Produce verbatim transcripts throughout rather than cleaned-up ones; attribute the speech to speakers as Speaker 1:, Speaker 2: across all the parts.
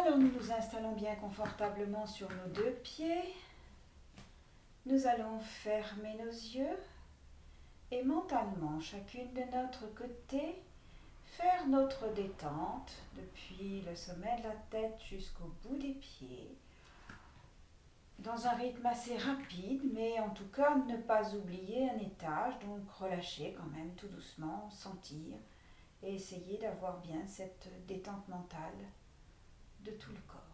Speaker 1: Alors nous nous installons bien confortablement sur nos deux pieds. Nous allons fermer nos yeux et mentalement, chacune de notre côté, faire notre détente depuis le sommet de la tête jusqu'au bout des pieds, dans un rythme assez rapide, mais en tout cas ne pas oublier un étage, donc relâcher quand même tout doucement, sentir et essayer d'avoir bien cette détente mentale de tout le corps.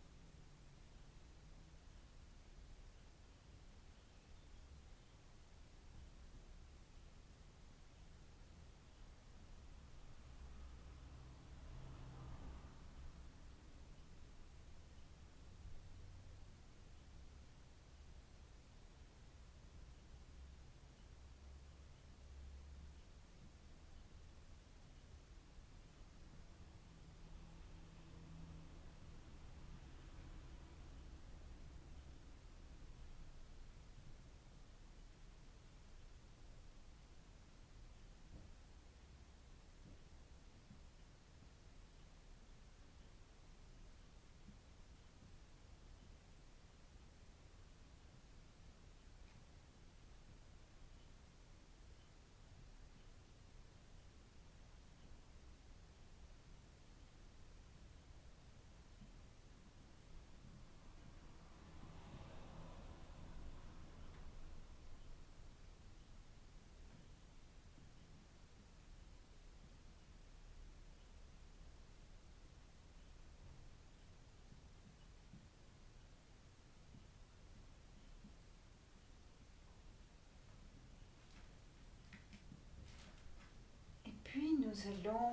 Speaker 1: Puis nous allons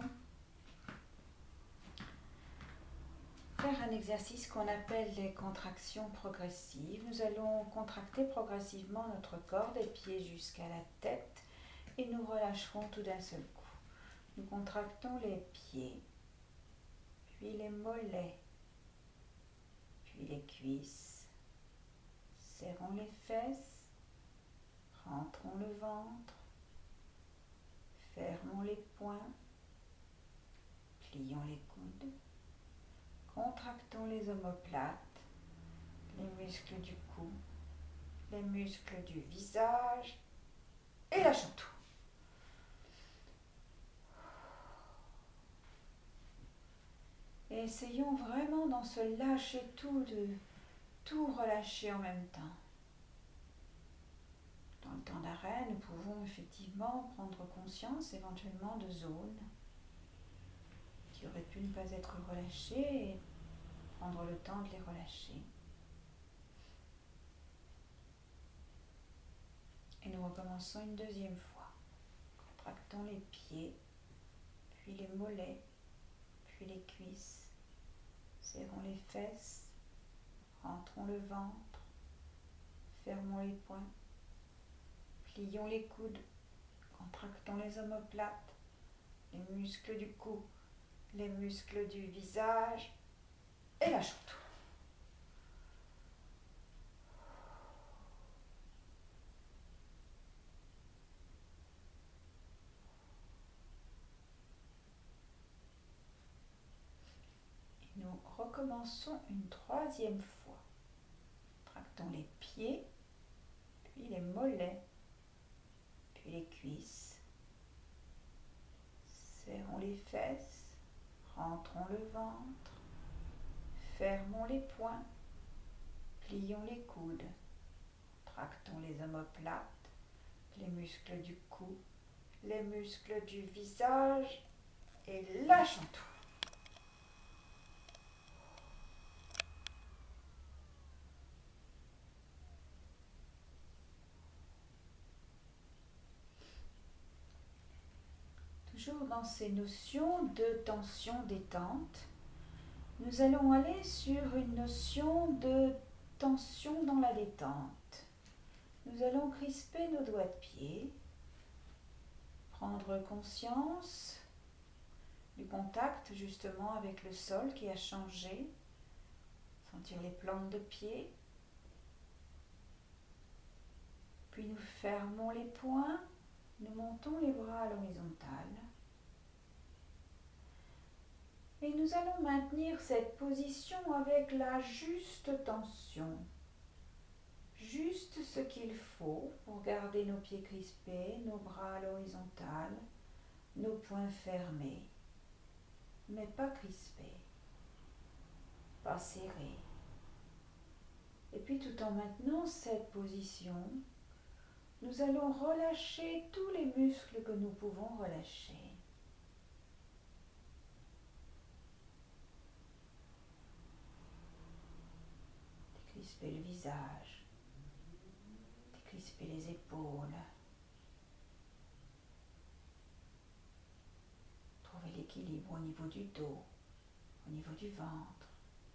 Speaker 1: faire un exercice qu'on appelle les contractions progressives. Nous allons contracter progressivement notre corps des pieds jusqu'à la tête et nous relâcherons tout d'un seul coup. Nous contractons les pieds, puis les mollets, puis les cuisses. Serrons les fesses, rentrons le ventre, fermons les poings, plions les coudes, contractons les omoplates, les muscles du cou, les muscles du visage et lâchons tout. Et essayons vraiment dans ce lâcher tout de tout relâcher en même temps. Dans le temps d'arrêt, nous pouvons effectivement prendre conscience éventuellement de zones qui auraient pu ne pas être relâchées et prendre le temps de les relâcher. Et nous recommençons une deuxième fois. Contractons les pieds, puis les mollets, puis les cuisses. Serrons les fesses, rentrons le ventre, fermons les poings, plions les coudes, contractons les omoplates, les muscles du cou, les muscles du visage et lâchons tout. Et nous recommençons une troisième fois. Contractons les pieds, puis les mollets, puis les cuisses. Serrons les fesses, rentrons le ventre, fermons les poings, plions les coudes, contractons les omoplates, les muscles du cou, les muscles du visage et lâchons tout. Toujours dans ces notions de tension-détente, nous allons aller sur une notion de tension dans la détente. Nous allons crisper nos doigts de pied, prendre conscience du contact justement avec le sol qui a changé, sentir les plantes de pied, puis nous fermons les poings, nous montons les bras à l'horizontale Et nous allons maintenir cette position avec la juste tension. Juste ce qu'il faut pour garder nos pieds crispés, nos bras à l'horizontale, nos poings fermés, mais pas crispés, pas serrés. Et puis tout en maintenant cette position, nous allons relâcher tous les muscles que nous pouvons relâcher. Décrisper le visage, décrisper les épaules. Trouver l'équilibre au niveau du dos, au niveau du ventre,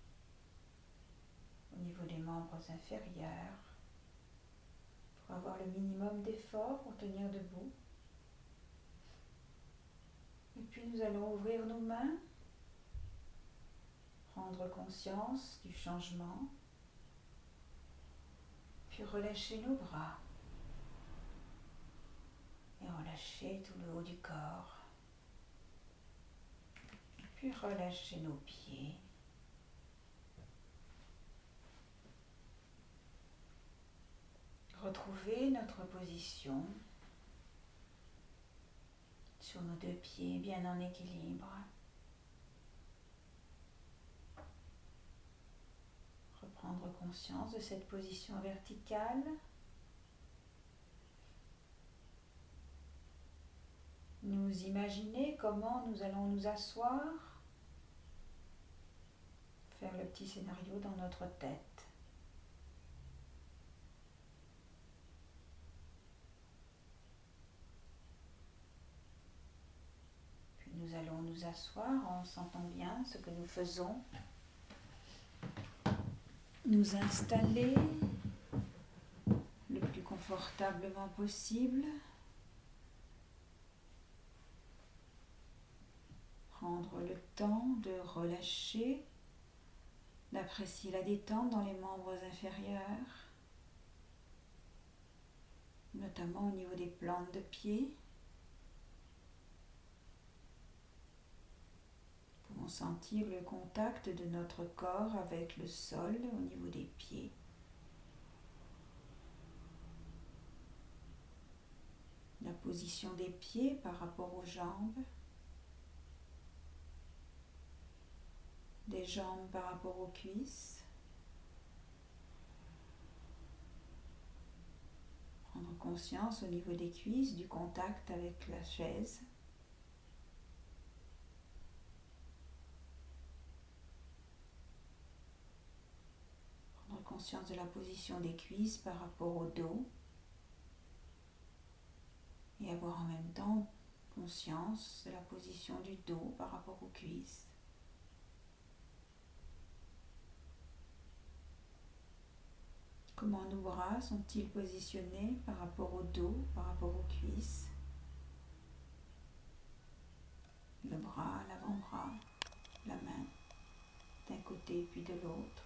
Speaker 1: au niveau des membres inférieurs, pour avoir le minimum d'effort pour tenir debout. Et puis nous allons ouvrir nos mains, prendre conscience du changement, puis relâcher nos bras et relâcher tout le haut du corps. Puis relâcher nos pieds. Retrouver notre position sur nos deux pieds bien en équilibre. Reprendre conscience de cette position verticale. Nous imaginer comment nous allons nous asseoir. Faire le petit scénario dans notre tête. Puis nous allons nous asseoir en sentant bien ce que nous faisons. Nous installer le plus confortablement possible. Prendre le temps de relâcher, d'apprécier la détente dans les membres inférieurs, notamment au niveau des plantes de pied. Nous pouvons sentir le contact de notre corps avec le sol au niveau des pieds. La position des pieds par rapport aux jambes. Des jambes par rapport aux cuisses. Prendre conscience au niveau des cuisses du contact avec la chaise. Prendre conscience de la position des cuisses par rapport au dos. Et avoir en même temps conscience de la position du dos par rapport aux cuisses. Comment nos bras sont-ils positionnés par rapport au dos, par rapport aux cuisses? Le bras, l'avant-bras, la main d'un côté puis de l'autre.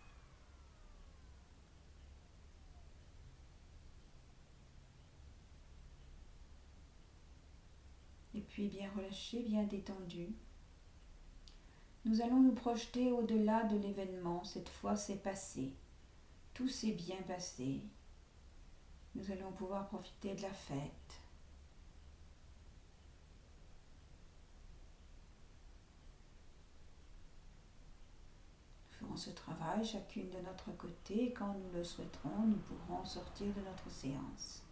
Speaker 1: Et puis bien relâché, bien détendu. Nous allons nous projeter au-delà de l'événement. Cette fois, c'est passé. Tout s'est bien passé. Nous allons pouvoir profiter de la fête. Nous ferons ce travail chacune de notre côté et quand nous le souhaiterons, nous pourrons sortir de notre séance.